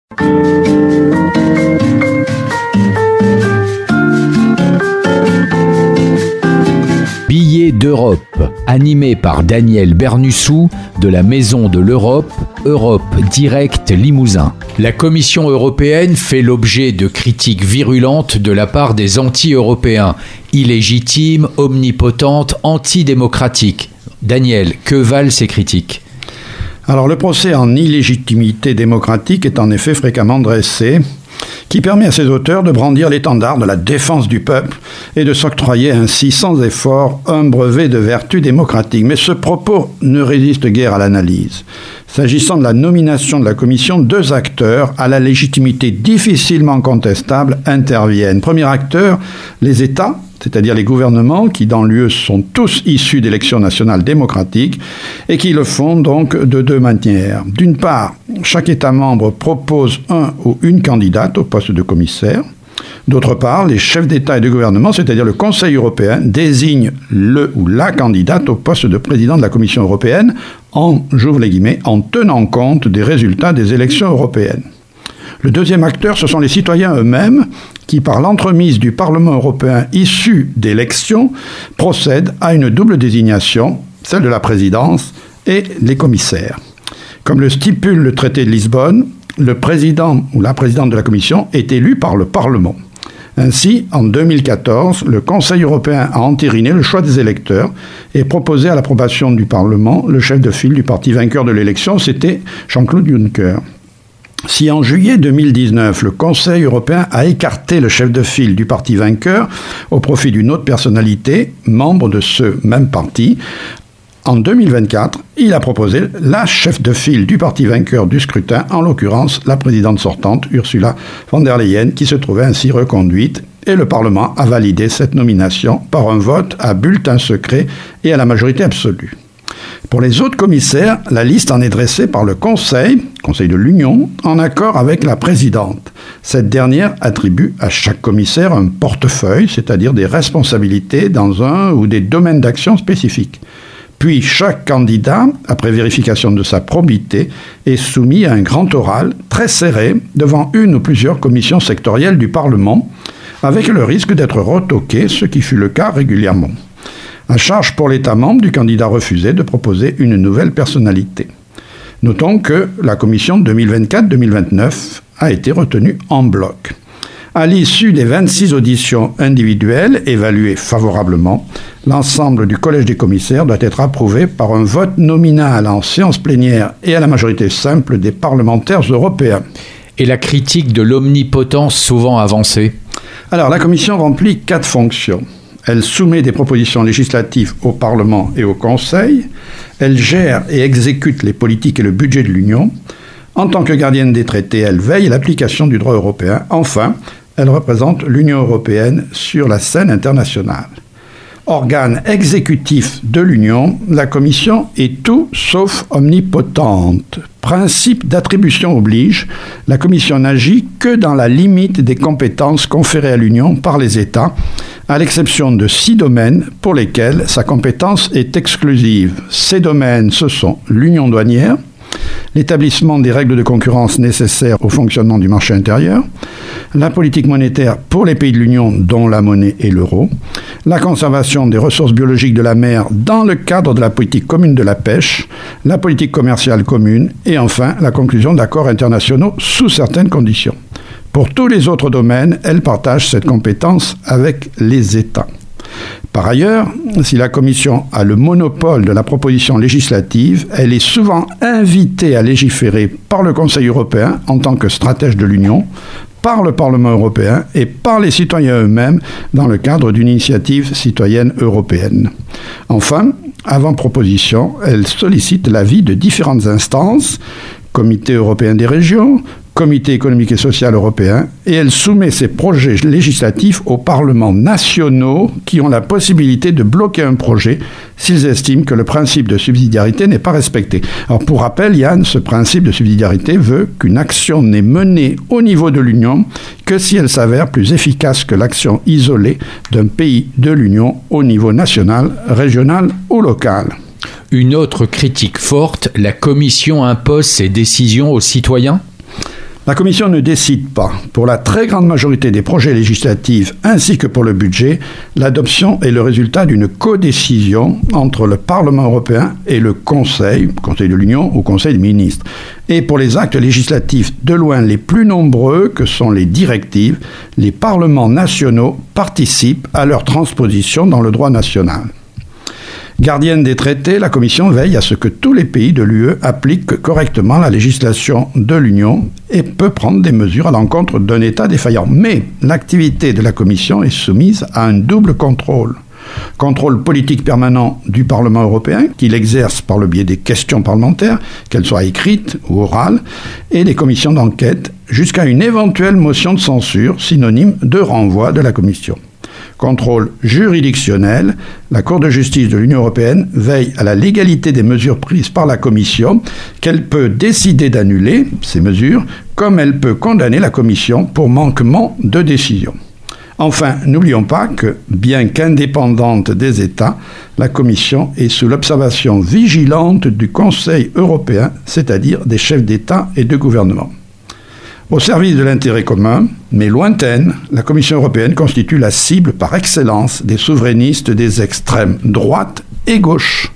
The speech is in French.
Billets d'Europe, animé par Daniel Bernussou de la Maison de l'Europe, Europe Direct Limousin. La Commission européenne fait l'objet de critiques virulentes de la part des anti-européens, illégitimes, omnipotentes, antidémocratiques. Daniel, que valent ces critiques ? Alors le procès en illégitimité démocratique est en effet fréquemment dressé, qui permet à ses auteurs de brandir l'étendard de la défense du peuple et de s'octroyer ainsi sans effort un brevet de vertu démocratique. Mais ce propos ne résiste guère à l'analyse. S'agissant de la nomination de la Commission, deux acteurs à la légitimité difficilement contestable interviennent. Premier acteur, les États, c'est-à-dire les gouvernements qui, dans l'UE, sont tous issus d'élections nationales démocratiques et qui le font donc de deux manières. D'une part, chaque État membre propose un ou une candidate au poste de commissaire. D'autre part, les chefs d'État et de gouvernement, c'est-à-dire le Conseil européen, désignent le ou la candidate au poste de président de la Commission européenne j'ouvre les guillemets, en tenant compte des résultats des élections européennes. Le deuxième acteur, ce sont les citoyens eux-mêmes qui, par l'entremise du Parlement européen issu d'élections, procèdent à une double désignation, celle de la présidence et les commissaires. Comme le stipule le traité de Lisbonne, le président ou la présidente de la Commission est élu par le Parlement. Ainsi, en 2014, le Conseil européen a entériné le choix des électeurs et proposé à l'approbation du Parlement le chef de file du parti vainqueur de l'élection, c'était Jean-Claude Juncker. Si en juillet 2019, le Conseil européen a écarté le chef de file du parti vainqueur au profit d'une autre personnalité, membre de ce même parti, en 2024, il a proposé la chef de file du parti vainqueur du scrutin, en l'occurrence la présidente sortante, Ursula von der Leyen, qui se trouvait ainsi reconduite, et le Parlement a validé cette nomination par un vote à bulletin secret et à la majorité absolue. Pour les autres commissaires, la liste en est dressée par le Conseil de l'Union, en accord avec la présidente. Cette dernière attribue à chaque commissaire un portefeuille, c'est-à-dire des responsabilités dans un ou des domaines d'action spécifiques. Puis chaque candidat, après vérification de sa probité, est soumis à un grand oral très serré devant une ou plusieurs commissions sectorielles du Parlement, avec le risque d'être retoqué, ce qui fut le cas régulièrement. À charge pour l'État membre du candidat refusé de proposer une nouvelle personnalité. Notons que la commission 2024-2029 a été retenue en bloc. À l'issue des 26 auditions individuelles évaluées favorablement, l'ensemble du collège des commissaires doit être approuvé par un vote nominal en séance plénière et à la majorité simple des parlementaires européens. Et la critique de l'omnipotence souvent avancée ? Alors, la Commission remplit 4 fonctions. Elle soumet des propositions législatives au Parlement et au Conseil. Elle gère et exécute les politiques et le budget de l'Union. En tant que gardienne des traités, elle veille à l'application du droit européen. Enfin, elle représente l'Union européenne sur la scène internationale. Organe exécutif de l'Union, la Commission est tout sauf omnipotente. Principe d'attribution oblige, la Commission n'agit que dans la limite des compétences conférées à l'Union par les États, à l'exception de 6 domaines pour lesquels sa compétence est exclusive. Ces domaines, ce sont l'union douanière, l'établissement des règles de concurrence nécessaires au fonctionnement du marché intérieur, la politique monétaire pour les pays de l'Union dont la monnaie est l'euro, la conservation des ressources biologiques de la mer dans le cadre de la politique commune de la pêche, la politique commerciale commune et enfin la conclusion d'accords internationaux sous certaines conditions. Pour tous les autres domaines, elle partage cette compétence avec les États. Par ailleurs, si la Commission a le monopole de la proposition législative, elle est souvent invitée à légiférer par le Conseil européen en tant que stratège de l'Union, par le Parlement européen et par les citoyens eux-mêmes dans le cadre d'une initiative citoyenne européenne. Enfin, avant proposition, elle sollicite l'avis de différentes instances, Comité européen des régions, Comité économique et social européen, et elle soumet ses projets législatifs aux parlements nationaux qui ont la possibilité de bloquer un projet s'ils estiment que le principe de subsidiarité n'est pas respecté. Alors pour rappel, Yann, ce principe de subsidiarité veut qu'une action n'est menée au niveau de l'Union que si elle s'avère plus efficace que l'action isolée d'un pays de l'Union au niveau national, régional ou local. Une autre critique forte, la Commission impose ses décisions aux citoyens ? La Commission ne décide pas. Pour la très grande majorité des projets législatifs ainsi que pour le budget, l'adoption est le résultat d'une codécision entre le Parlement européen et le Conseil de l'Union ou Conseil des ministres. Et pour les actes législatifs de loin les plus nombreux que sont les directives, les parlements nationaux participent à leur transposition dans le droit national. Gardienne des traités, la Commission veille à ce que tous les pays de l'UE appliquent correctement la législation de l'Union et peut prendre des mesures à l'encontre d'un État défaillant. Mais l'activité de la Commission est soumise à un double contrôle. Contrôle politique permanent du Parlement européen, qu'il exerce par le biais des questions parlementaires, qu'elles soient écrites ou orales, et des commissions d'enquête, jusqu'à une éventuelle motion de censure, synonyme de renvoi de la Commission. Contrôle juridictionnel, la Cour de justice de l'Union européenne veille à la légalité des mesures prises par la Commission, qu'elle peut décider d'annuler ces mesures, comme elle peut condamner la Commission pour manquement de décision. Enfin, n'oublions pas que, bien qu'indépendante des États, la Commission est sous l'observation vigilante du Conseil européen, c'est-à-dire des chefs d'État et de gouvernement. Au service de l'intérêt commun, mais lointaine, la Commission européenne constitue la cible par excellence des souverainistes des extrêmes droite et gauche.